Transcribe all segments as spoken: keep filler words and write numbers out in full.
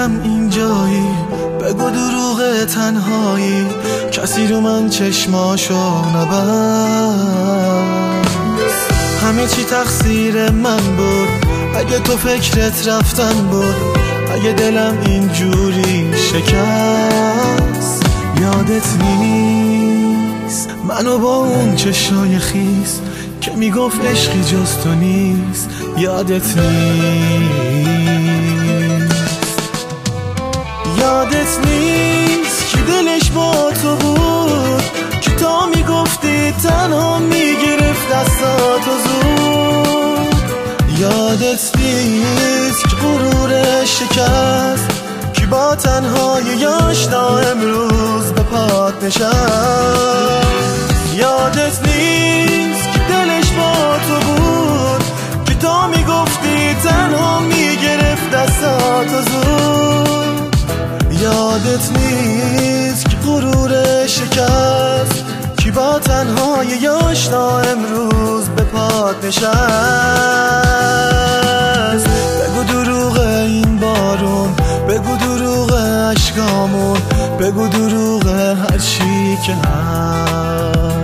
دلم اینجایی، بگو دروغ تنهایی، کسی رو من چشماشو نبست. همه چی تقصیر من بود، اگه تو فکرت رفتن بود، اگه دلم اینجوری شکست. یادت نیست منو با اون چشای خیس که میگفت عشقی جز تو نیست. یادت نیست، یادت نیست که دلش با تو بود، که تا میگفتی تنها میگرفت دستاتو زود. یادت نیست که غرورش شکست، که با تنهاییاش تا امروز به پات نشست. یادت نیست که دلش با تو بود، که تا میگفتی تنها میگرفت دستاتو زود. یادت نیست که غرورش شکست، که با تنهاییاش تا امروز به پات نشست. بگو دروغ این بارون، بگو دروغ عشقامون، بگو دروغ هر چی که هست.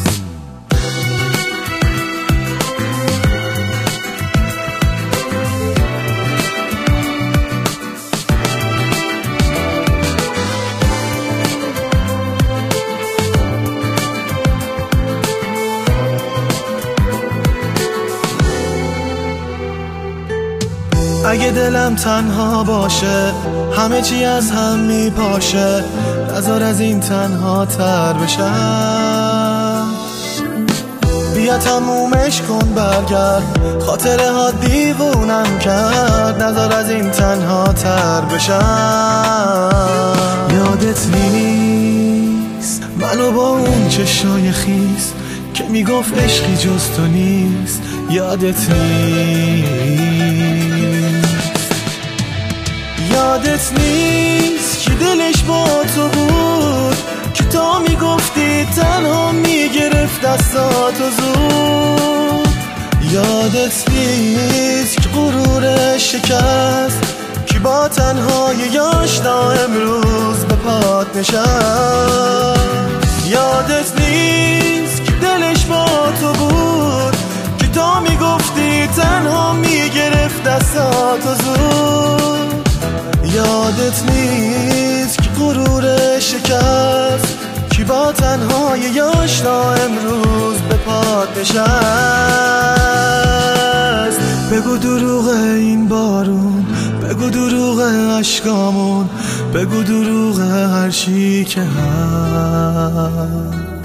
اگه دلم تنها باشه، همه چی از هم میپاشه، نذار از این تنها تر بشم. بیا تمومش کن برگرد، خاطره ها دیوونم کرد، نذار از این تنها تر بشم. یادت نیست منو با اون چشای خیس که میگفت عشقی جز تو نیست. یادت نیست، یادت نیست که دلش با تو بود، که تا میگفتی تنها میگرفت دستاتو زود. یادت نیست که غرورش شکست، که با تنهاییاش تا امروز به پات نشست. یادت نیست که دلش با تو بود، که تا میگفتی تنها میگرفت دستاتو زود. یادت نیست که غرورش شکست، که با تنهاییاش تا امروز به پات نشست. بگو دروغ این بارون، بگو دروغ عشقامون، بگو دروغ هر چی که هست.